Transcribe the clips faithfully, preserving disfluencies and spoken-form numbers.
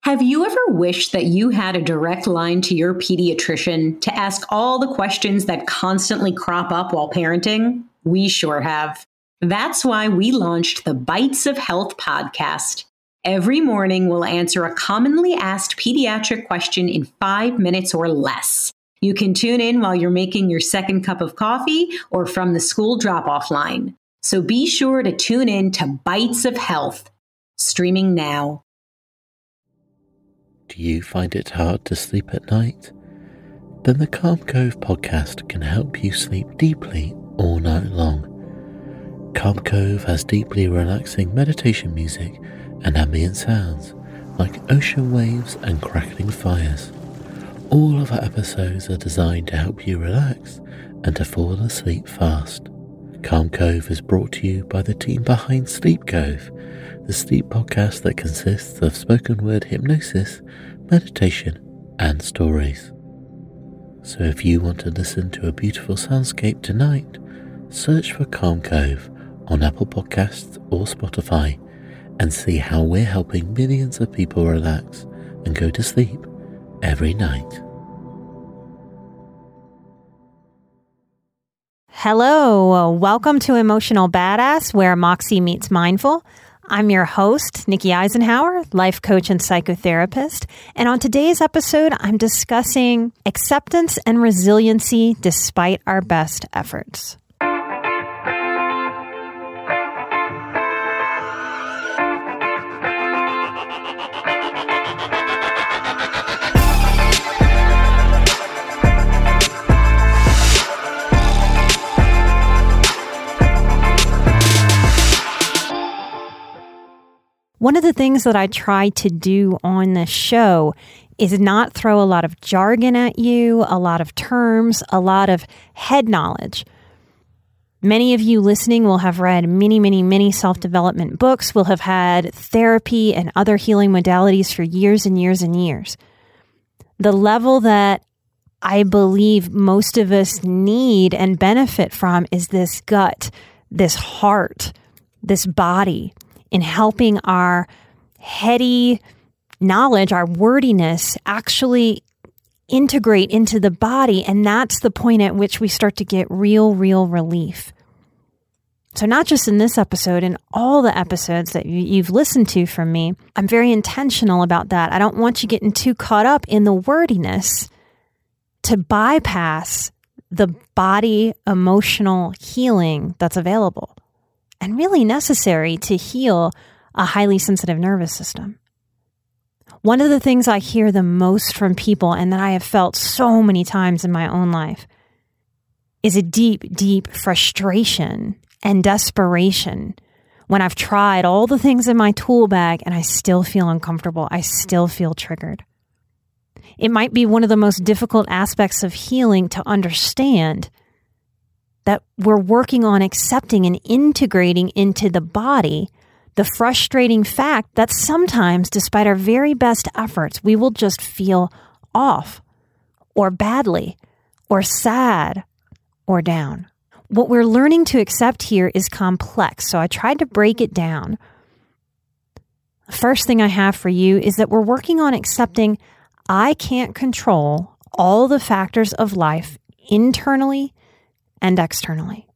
Have you ever wished that you had a direct line to your pediatrician to ask all the questions that constantly crop up while parenting? We sure have. That's why we launched the Bites of Health podcast. Every morning, we'll answer a commonly asked pediatric question in five minutes or less. You can tune in while you're making your second cup of coffee or from the school drop-off line. So be sure to tune in to Bites of Health, streaming now. Do you find it hard to sleep at night? Then the Calm Cove podcast can help you sleep deeply all night long. Calm Cove has deeply relaxing meditation music and ambient sounds like ocean waves and crackling fires. All of our episodes are designed to help you relax and to fall asleep fast. Calm Cove is brought to you by the team behind Sleep Cove, the sleep podcast that consists of spoken word hypnosis, meditation, and stories. So if you want to listen to a beautiful soundscape tonight, search for Calm Cove on Apple Podcasts or Spotify and see how we're helping millions of people relax and go to sleep every night. Hello, welcome to Emotional Badass, where Moxie meets Mindful. I'm your host, Nikki Eisenhower, life coach and psychotherapist. And on today's episode, I'm discussing acceptance and resiliency despite our best efforts. One of the things that I try to do on this show is not throw a lot of jargon at you, a lot of terms, a lot of head knowledge. Many of you listening will have read many, many, many self-development books, will have had therapy and other healing modalities for years and years and years. The level that I believe most of us need and benefit from is this gut, this heart, this body, in helping our heady knowledge, our wordiness, actually integrate into the body. And that's the point at which we start to get real, real relief. So not just in this episode, in all the episodes that you've listened to from me, I'm very intentional about that. I don't want you getting too caught up in the wordiness to bypass the body emotional healing that's available and really necessary to heal a highly sensitive nervous system. One of the things I hear the most from people, and that I have felt so many times in my own life, is a deep, deep frustration and desperation when I've tried all the things in my tool bag and I still feel uncomfortable. I still feel triggered. It might be one of the most difficult aspects of healing to understand that we're working on accepting and integrating into the body the frustrating fact that sometimes, despite our very best efforts, we will just feel off or badly or sad or down. What we're learning to accept here is complex, so I tried to break it down. First thing I have for you is that we're working on accepting I can't control all the factors of life internally and externally.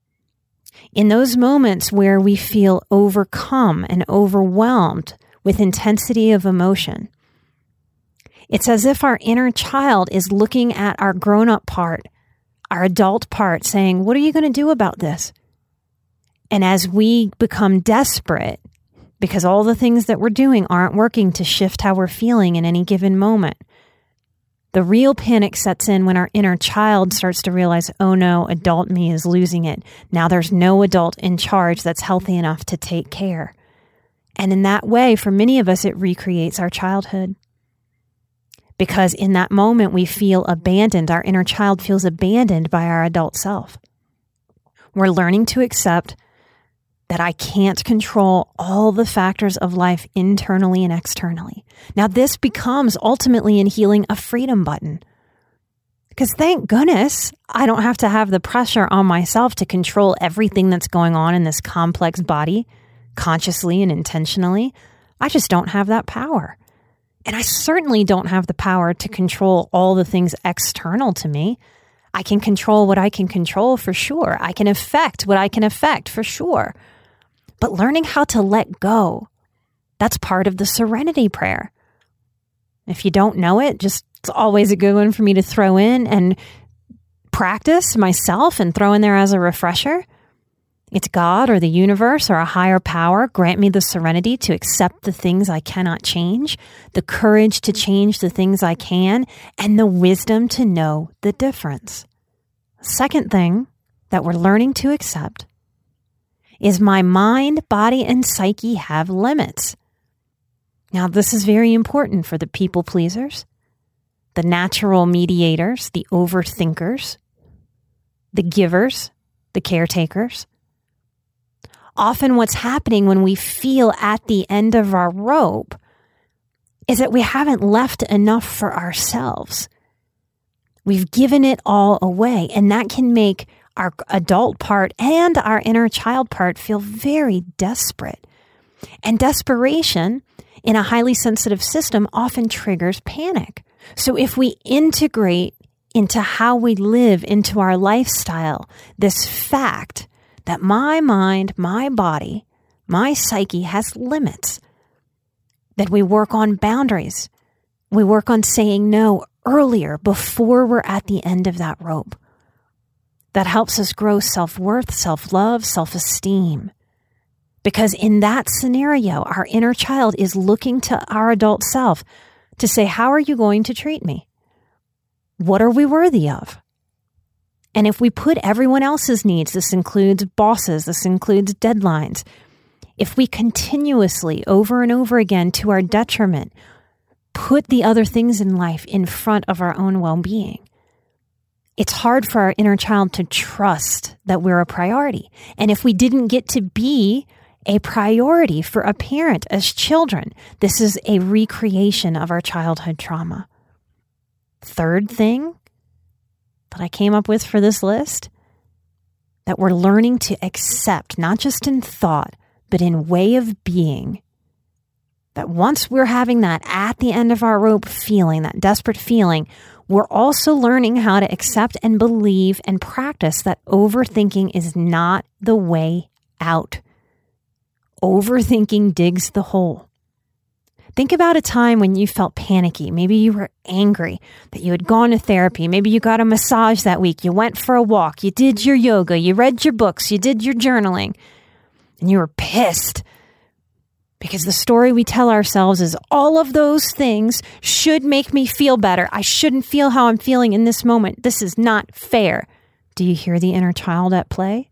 In those moments where we feel overcome and overwhelmed with intensity of emotion, it's as if our inner child is looking at our grown-up part, our adult part, saying, "What are you going to do about this?" And as we become desperate, because all the things that we're doing aren't working to shift how we're feeling in any given moment, the real panic sets in when our inner child starts to realize, oh no, adult me is losing it. Now there's no adult in charge that's healthy enough to take care. And in that way, for many of us, it recreates our childhood. Because in that moment, we feel abandoned. Our inner child feels abandoned by our adult self. We're learning to accept that I can't control all the factors of life internally and externally. Now, this becomes ultimately in healing a freedom button. Because thank goodness, I don't have to have the pressure on myself to control everything that's going on in this complex body, consciously and intentionally. I just don't have that power. And I certainly don't have the power to control all the things external to me. I can control what I can control for sure. I can affect what I can affect for sure. But learning how to let go, that's part of the serenity prayer. If you don't know it, just it's always a good one for me to throw in and practice myself and throw in there as a refresher. It's God or the universe or a higher power. Grant me the serenity to accept the things I cannot change, the courage to change the things I can, and the wisdom to know the difference. Second thing that we're learning to accept is my mind, body, and psyche have limits. Now, this is very important for the people pleasers, the natural mediators, the overthinkers, the givers, the caretakers. Often what's happening when we feel at the end of our rope is that we haven't left enough for ourselves. We've given it all away, and that can make our adult part and our inner child part feel very desperate. And desperation in a highly sensitive system often triggers panic. So if we integrate into how we live, into our lifestyle, this fact that my mind, my body, my psyche has limits, that we work on boundaries, we work on saying no earlier before we're at the end of that rope. That helps us grow self-worth, self-love, self-esteem. Because in that scenario, our inner child is looking to our adult self to say, how are you going to treat me? What are we worthy of? And if we put everyone else's needs, this includes bosses, this includes deadlines, if we continuously, over and over again, to our detriment, put the other things in life in front of our own well-being, it's hard for our inner child to trust that we're a priority. And if we didn't get to be a priority for a parent as children, this is a recreation of our childhood trauma. Third thing that I came up with for this list, that we're learning to accept, not just in thought, but in way of being, that once we're having that at the end of our rope feeling, that desperate feeling, we're also learning how to accept and believe and practice that overthinking is not the way out. Overthinking digs the hole. Think about a time when you felt panicky. Maybe you were angry that you had gone to therapy. Maybe you got a massage that week. You went for a walk. You did your yoga. You read your books. You did your journaling. And you were pissed because the story we tell ourselves is all of those things should make me feel better. I shouldn't feel how I'm feeling in this moment. This is not fair. Do you hear the inner child at play?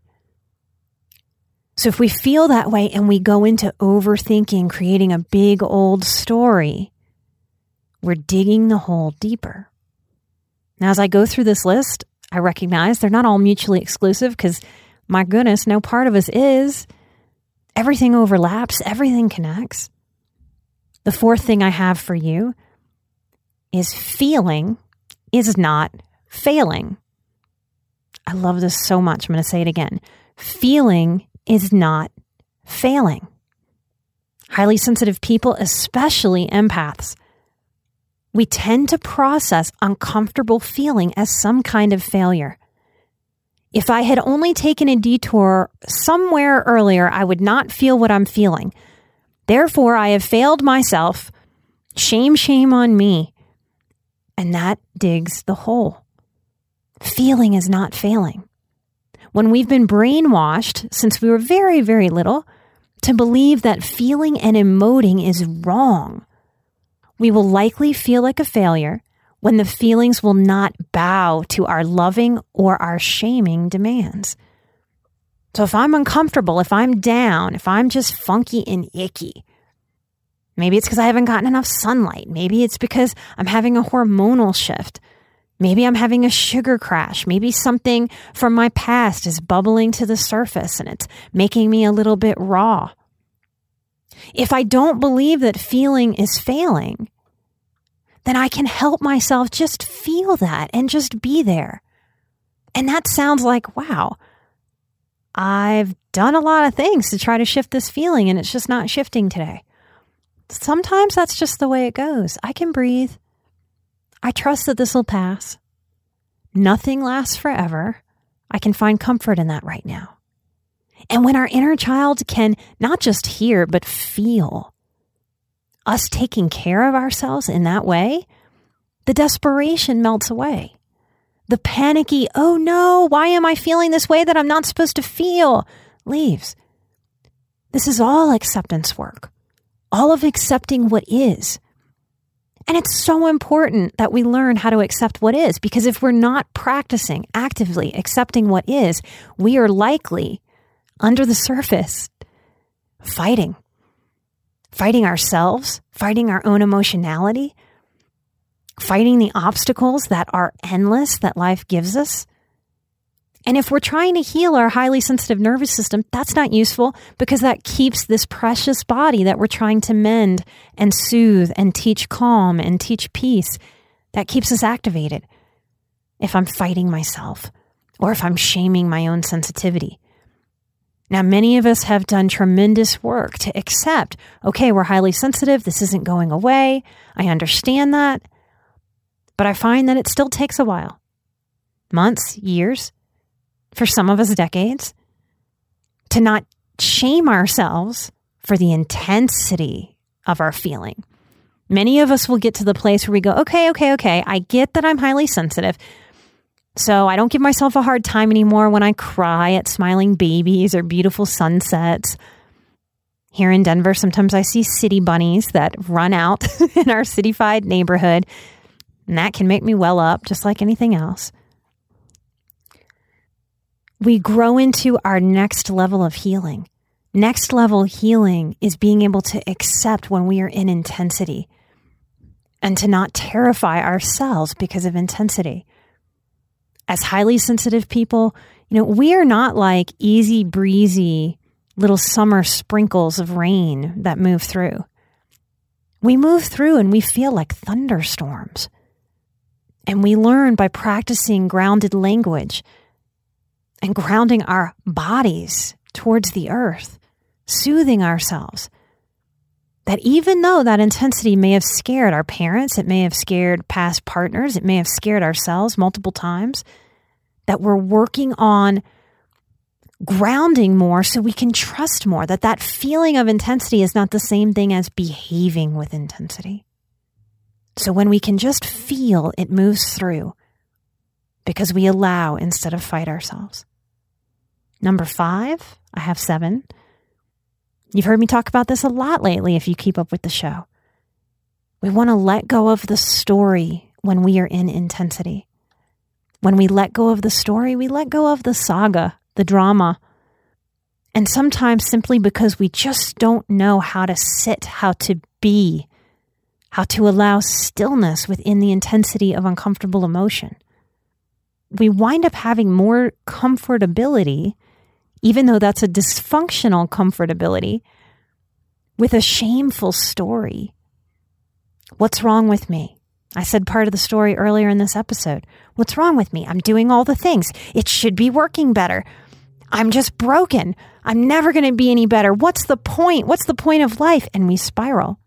So if we feel that way and we go into overthinking, creating a big old story, we're digging the hole deeper. Now, as I go through this list, I recognize they're not all mutually exclusive because, my goodness, no part of us is. Everything overlaps. Everything connects. The fourth thing I have for you is feeling is not failing. I love this so much. I'm going to say it again. Feeling is not failing. Highly sensitive people, especially empaths, we tend to process uncomfortable feeling as some kind of failure. If I had only taken a detour somewhere earlier, I would not feel what I'm feeling. Therefore, I have failed myself. Shame, shame on me. And that digs the hole. Feeling is not failing. When we've been brainwashed since we were very, very little to believe that feeling and emoting is wrong, we will likely feel like a failure when the feelings will not bow to our loving or our shaming demands. So if I'm uncomfortable, if I'm down, if I'm just funky and icky, maybe it's because I haven't gotten enough sunlight. Maybe it's because I'm having a hormonal shift. Maybe I'm having a sugar crash. Maybe something from my past is bubbling to the surface and it's making me a little bit raw. If I don't believe that feeling is failing, then I can help myself just feel that and just be there. And that sounds like, wow, I've done a lot of things to try to shift this feeling and it's just not shifting today. Sometimes that's just the way it goes. I can breathe. I trust that this will pass. Nothing lasts forever. I can find comfort in that right now. And when our inner child can not just hear, but feel us taking care of ourselves in that way, the desperation melts away. The panicky, oh no, why am I feeling this way that I'm not supposed to feel, leaves. This is all acceptance work, all of accepting what is. And it's so important that we learn how to accept what is, because if we're not practicing actively accepting what is, we are likely, under the surface, fighting. Fighting ourselves, fighting our own emotionality, fighting the obstacles that are endless that life gives us. And if we're trying to heal our highly sensitive nervous system, that's not useful, because that keeps this precious body that we're trying to mend and soothe and teach calm and teach peace, that keeps us activated. If I'm fighting myself, or if I'm shaming my own sensitivity. Now, many of us have done tremendous work to accept, okay, we're highly sensitive. This isn't going away. I understand that. But I find that it still takes a while. Months, years, for some of us decades, to not shame ourselves for the intensity of our feeling. Many of us will get to the place where we go, okay, okay, okay, I get that I'm highly sensitive. So I don't give myself a hard time anymore when I cry at smiling babies or beautiful sunsets. Here in Denver, sometimes I see city bunnies that run out in our cityfied neighborhood, and that can make me well up just like anything else. We grow into our next level of healing. Next level healing is being able to accept when we are in intensity and to not terrify ourselves because of intensity. As highly sensitive people, you know, we are not like easy breezy little summer sprinkles of rain that move through. We move through and we feel like thunderstorms. And we learn by practicing grounded language and grounding our bodies towards the earth, soothing ourselves, that even though that intensity may have scared our parents, it may have scared past partners, it may have scared ourselves multiple times, that we're working on grounding more so we can trust more, that that feeling of intensity is not the same thing as behaving with intensity. So when we can just feel, it moves through because we allow instead of fight ourselves. Number five, I have seven. You've heard me talk about this a lot lately if you keep up with the show. We want to let go of the story when we are in intensity. When we let go of the story, we let go of the saga, the drama. And sometimes simply because we just don't know how to sit, how to be, how to allow stillness within the intensity of uncomfortable emotion. We wind up having more comfortability, even though that's a dysfunctional comfortability, with a shameful story. What's wrong with me? I said part of the story earlier in this episode. What's wrong with me? I'm doing all the things. It should be working better. I'm just broken. I'm never going to be any better. What's the point? What's the point of life? And we spiral.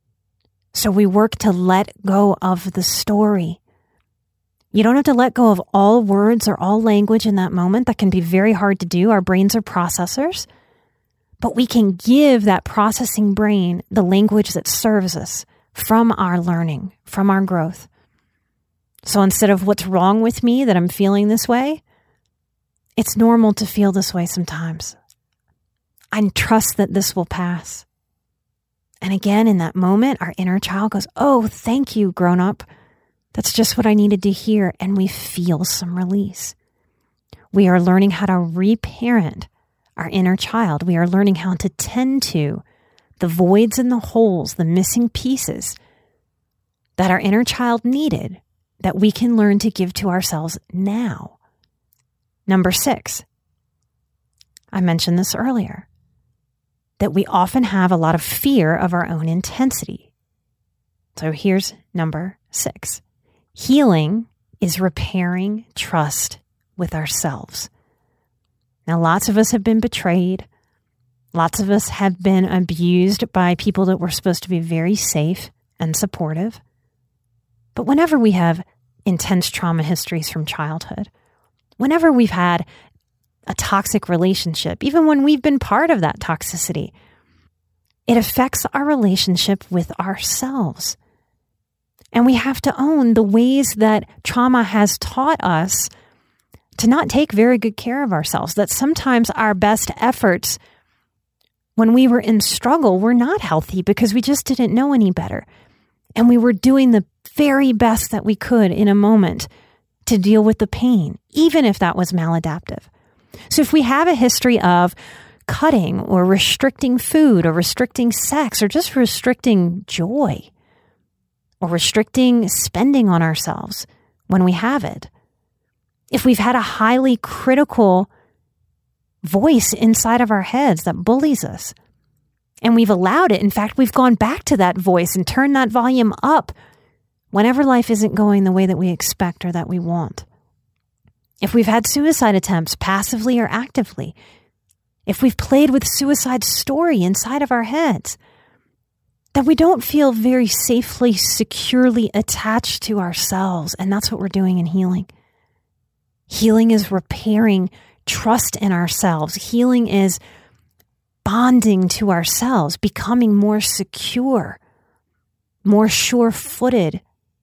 So we work to let go of the story. You don't have to let go of all words or all language in that moment. That can be very hard to do. Our brains are processors. But we can give that processing brain the language that serves us from our learning, from our growth. So instead of what's wrong with me that I'm feeling this way, it's normal to feel this way sometimes. I trust that this will pass. And again, in that moment, our inner child goes, oh, thank you, grown up. That's just what I needed to hear. And we feel some release. We are learning how to reparent our inner child. We are learning how to tend to the voids and the holes, the missing pieces that our inner child needed, that we can learn to give to ourselves now. Number six, I mentioned this earlier, that we often have a lot of fear of our own intensity. So here's number six. Healing is repairing trust with ourselves. Now, lots of us have been betrayed. Lots of us have been abused by people that were supposed to be very safe and supportive. But whenever we have intense trauma histories from childhood, whenever we've had a toxic relationship, even when we've been part of that toxicity, it affects our relationship with ourselves. And we have to own the ways that trauma has taught us to not take very good care of ourselves, that sometimes our best efforts when we were in struggle were not healthy because we just didn't know any better. And we were doing the very best that we could in a moment to deal with the pain, even if that was maladaptive. So if we have a history of cutting or restricting food or restricting sex or just restricting joy or restricting spending on ourselves when we have it, if we've had a highly critical voice inside of our heads that bullies us, and we've allowed it, in fact, we've gone back to that voice and turned that volume up whenever life isn't going the way that we expect or that we want. If we've had suicide attempts passively or actively, if we've played with suicide story inside of our heads, that we don't feel very safely, securely attached to ourselves. And that's what we're doing in healing. Healing is repairing trust in ourselves. Healing is bonding to ourselves, becoming more secure, more sure-footed.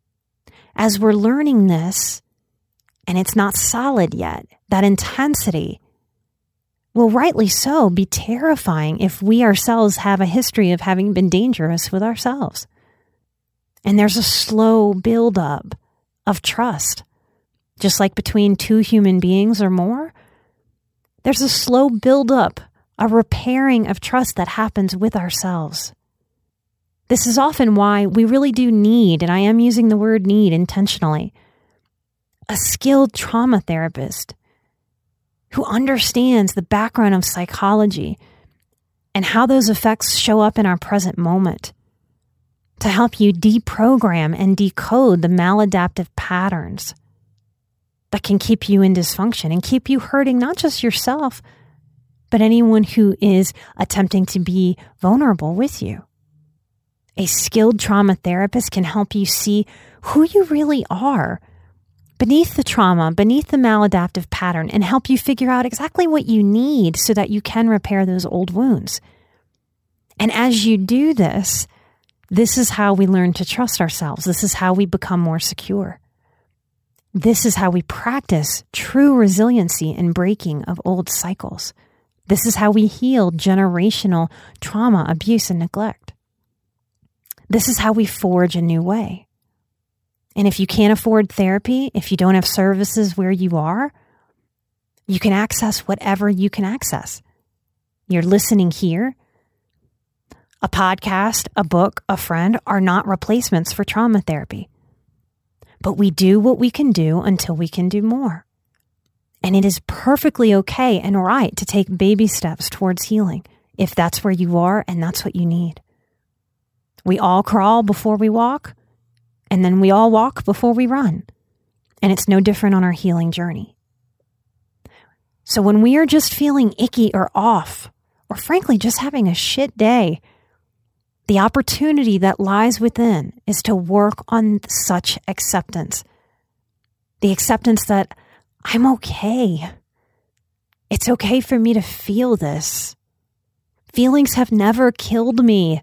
As we're learning this, and it's not solid yet, that intensity will rightly so be terrifying if we ourselves have a history of having been dangerous with ourselves. And there's a slow buildup of trust. Just like between two human beings or more, there's a slow buildup, a repairing of trust that happens with ourselves. This is often why we really do need, and I am using the word need intentionally, a skilled trauma therapist who understands the background of psychology and how those effects show up in our present moment to help you deprogram and decode the maladaptive patterns that can keep you in dysfunction and keep you hurting not just yourself, but anyone who is attempting to be vulnerable with you. A skilled trauma therapist can help you see who you really are beneath the trauma, beneath the maladaptive pattern, and help you figure out exactly what you need so that you can repair those old wounds. And as you do this, this is how we learn to trust ourselves. This is how we become more secure. This is how we practice true resiliency and breaking of old cycles. This is how we heal generational trauma, abuse, and neglect. This is how we forge a new way. And if you can't afford therapy, if you don't have services where you are, you can access whatever you can access. You're listening here. A podcast, a book, a friend are not replacements for trauma therapy. But we do what we can do until we can do more. And it is perfectly okay and right to take baby steps towards healing if that's where you are and that's what you need. We all crawl before we walk, and then we all walk before we run. And it's no different on our healing journey. So when we are just feeling icky or off, or frankly just having a shit day, the opportunity that lies within is to work on such acceptance. The acceptance that I'm okay. It's okay for me to feel this. Feelings have never killed me.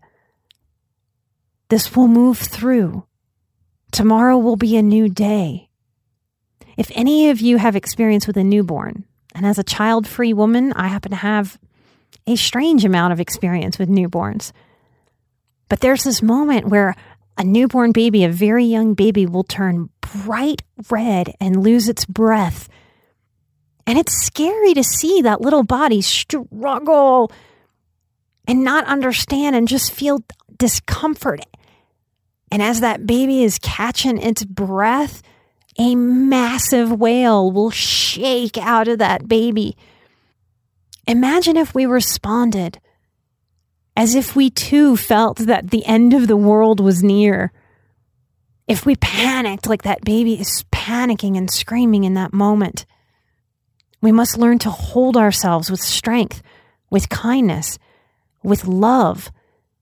This will move through. Tomorrow will be a new day. If any of you have experience with a newborn, and as a child-free woman, I happen to have a strange amount of experience with newborns. But there's this moment where a newborn baby, a very young baby, will turn bright red and lose its breath. And it's scary to see that little body struggle and not understand and just feel discomfort. And as that baby is catching its breath, a massive wail will shake out of that baby. Imagine if we responded as if we too felt that the end of the world was near. If we panicked like that baby is panicking and screaming in that moment. We must learn to hold ourselves with strength, with kindness, with love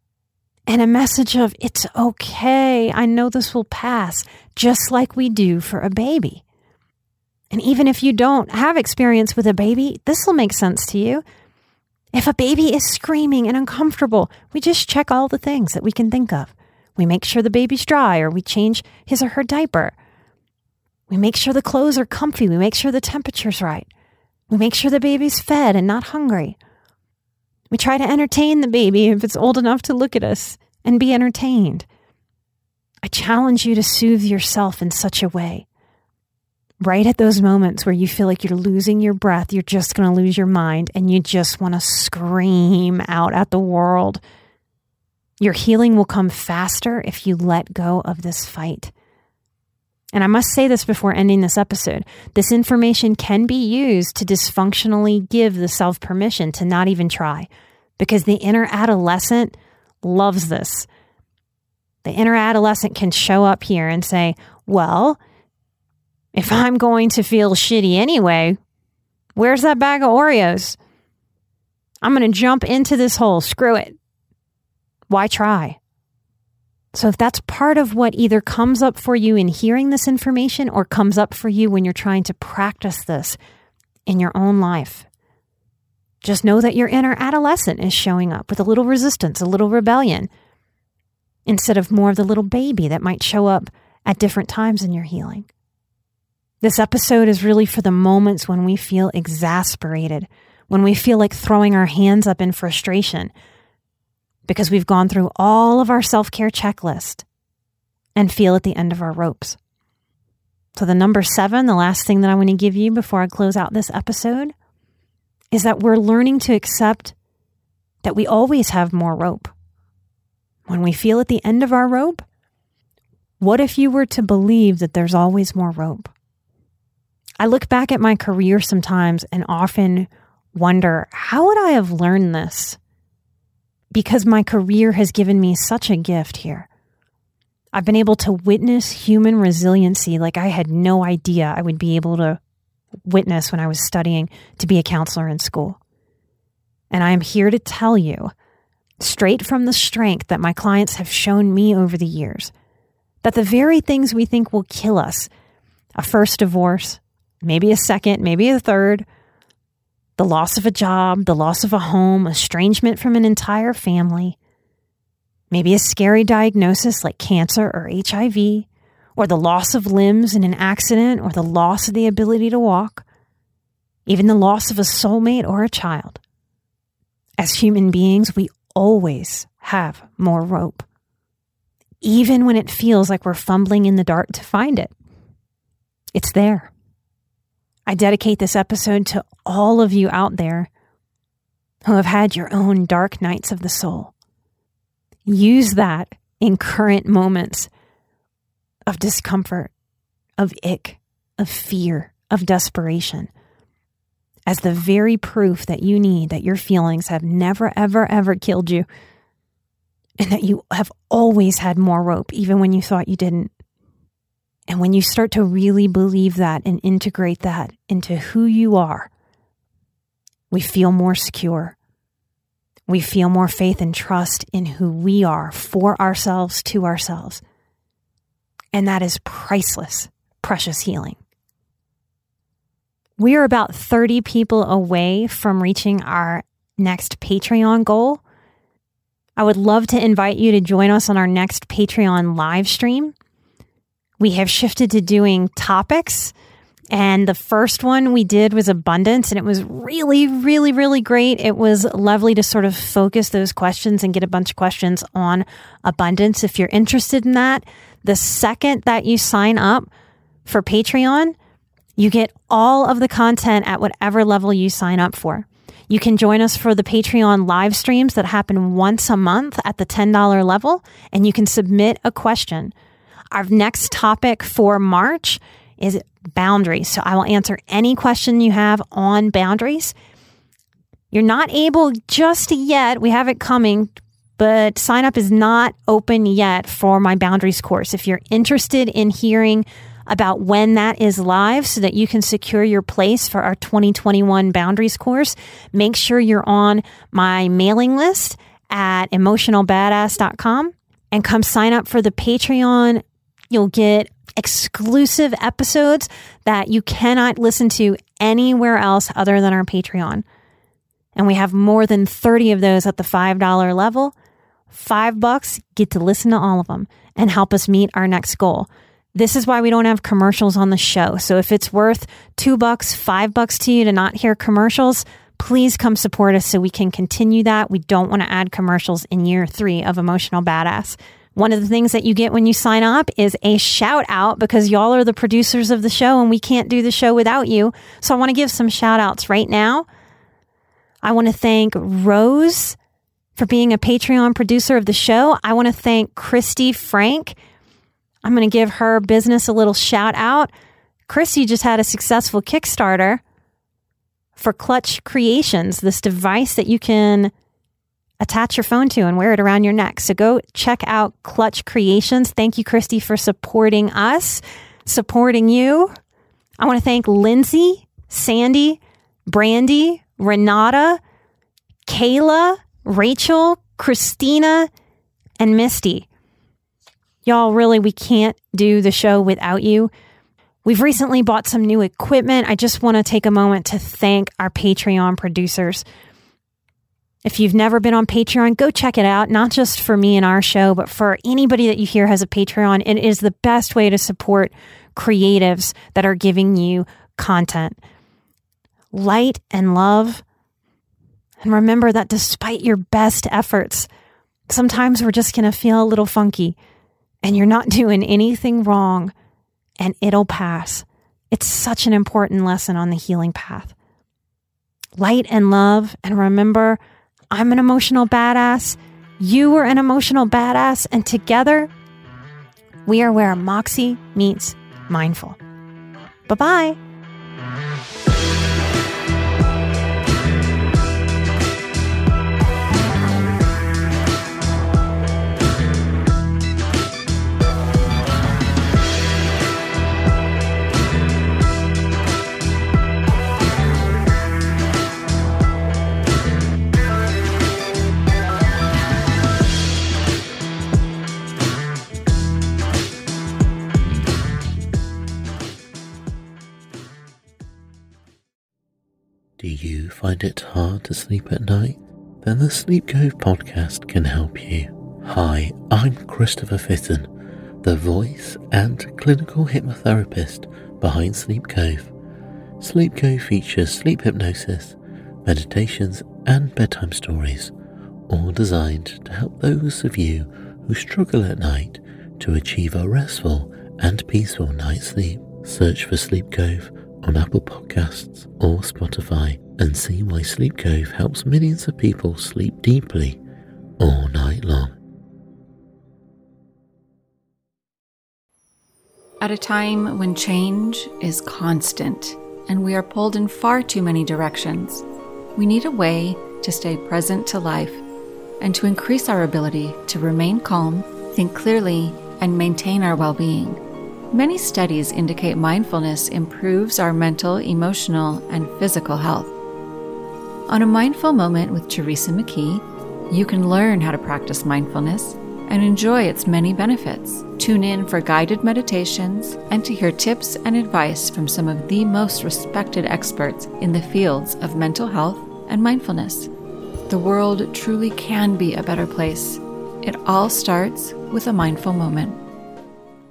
and a message of, it's okay. I know this will pass, just like we do for a baby. And even if you don't have experience with a baby, this will make sense to you. If a baby is screaming and uncomfortable, we just check all the things that we can think of. We make sure the baby's dry, or we change his or her diaper. We make sure the clothes are comfy. We make sure the temperature's right. We make sure the baby's fed and not hungry. We try to entertain the baby if it's old enough to look at us and be entertained. I challenge you to soothe yourself in such a way. Right at those moments where you feel like you're losing your breath, you're just going to lose your mind, and you just want to scream out at the world. Your healing will come faster if you let go of this fight. And I must say this before ending this episode. This information can be used to dysfunctionally give the self permission to not even try, because the inner adolescent loves this. The inner adolescent can show up here and say, well, if I'm going to feel shitty anyway, where's that bag of Oreos? I'm going to jump into this hole. Screw it. Why try? So if that's part of what either comes up for you in hearing this information or comes up for you when you're trying to practice this in your own life, just know that your inner adolescent is showing up with a little resistance, a little rebellion, instead of more of the little baby that might show up at different times in your healing. This episode is really for the moments when we feel exasperated, when we feel like throwing our hands up in frustration because we've gone through all of our self-care checklist and feel at the end of our ropes. So the number seven, the last thing that I want to give you before I close out this episode, is that we're learning to accept that we always have more rope. When we feel at the end of our rope, what if you were to believe that there's always more rope? I look back at my career sometimes and often wonder, how would I have learned this? Because my career has given me such a gift here. I've been able to witness human resiliency like I had no idea I would be able to witness when I was studying to be a counselor in school. And I am here to tell you, straight from the strength that my clients have shown me over the years, that the very things we think will kill us, a first divorce, maybe a second, maybe a third, the loss of a job, the loss of a home, estrangement from an entire family, maybe a scary diagnosis like cancer or H I V, or the loss of limbs in an accident, or the loss of the ability to walk, even the loss of a soulmate or a child. As human beings, we always have more rope, even when it feels like we're fumbling in the dark to find it. It's there. I dedicate this episode to all of you out there who have had your own dark nights of the soul. Use that in current moments of discomfort, of ick, of fear, of desperation, as the very proof that you need that your feelings have never, ever, ever killed you, and that you have always had more rope, even when you thought you didn't. And when you start to really believe that and integrate that into who you are, we feel more secure. We feel more faith and trust in who we are for ourselves, to ourselves. And that is priceless, precious healing. We are about thirty people away from reaching our next Patreon goal. I would love to invite you to join us on our next Patreon live stream. We have shifted to doing topics, and the first one we did was abundance, and it was really, really, really great. It was lovely to sort of focus those questions and get a bunch of questions on abundance. If you're interested in that, the second that you sign up for Patreon, you get all of the content at whatever level you sign up for. You can join us for the Patreon live streams that happen once a month at the ten dollars level, and you can submit a question. Our next topic for March is boundaries. So I will answer any question you have on boundaries. You're not able just yet, we have it coming, but sign up is not open yet for my boundaries course. If you're interested in hearing about when that is live so that you can secure your place for our twenty twenty-one boundaries course, make sure you're on my mailing list at emotional badass dot com and come sign up for the Patreon. You'll get exclusive episodes that you cannot listen to anywhere else other than our Patreon. And we have more than thirty of those at the five dollars level. Five bucks, get to listen to all of them and help us meet our next goal. This is why we don't have commercials on the show. So if it's worth two bucks, five bucks to you to not hear commercials, please come support us so we can continue that. We don't want to add commercials in year three of Emotional Badass. One of the things that you get when you sign up is a shout out because y'all are the producers of the show and we can't do the show without you. So I want to give some shout outs right now. I want to thank Rose for being a Patreon producer of the show. I want to thank Christy Frank. I'm going to give her business a little shout out. Christy just had a successful Kickstarter for Clutch Creations, this device that you can attach your phone to and wear it around your neck. So go check out Clutch Creations. Thank you, Christy, for supporting us, supporting you. I want to thank Lindsay, Sandy, Brandy, Renata, Kayla, Rachel, Christina, and Misty. Y'all, really, we can't do the show without you. We've recently bought some new equipment. I just want to take a moment to thank our Patreon producers. If you've never been on Patreon, go check it out, not just for me and our show, but for anybody that you hear has a Patreon. It is the best way to support creatives that are giving you content. Light and love. And remember that despite your best efforts, sometimes we're just going to feel a little funky. And you're not doing anything wrong, and it'll pass. It's such an important lesson on the healing path. Light and love, and remember, I'm an emotional badass. You are an emotional badass, and together, we are where Moxie meets mindful. Bye-bye. Do you find it hard to sleep at night? Then the Sleep Cove podcast can help you. Hi, I'm Christopher Fitton, the voice and clinical hypnotherapist behind Sleep Cove. Sleep Cove features sleep hypnosis, meditations, and bedtime stories, all designed to help those of you who struggle at night to achieve a restful and peaceful night's sleep. Search for Sleep Cove on Apple Podcasts or Spotify and see why Sleep Cove helps millions of people sleep deeply all night long. At a time when change is constant and we are pulled in far too many directions, we need a way to stay present to life and to increase our ability to remain calm, think clearly, and maintain our well-being. Many studies indicate mindfulness improves our mental, emotional, and physical health. On A Mindful Moment with Teresa McKee, you can learn how to practice mindfulness and enjoy its many benefits. Tune in for guided meditations and to hear tips and advice from some of the most respected experts in the fields of mental health and mindfulness. The world truly can be a better place. It all starts with a mindful moment.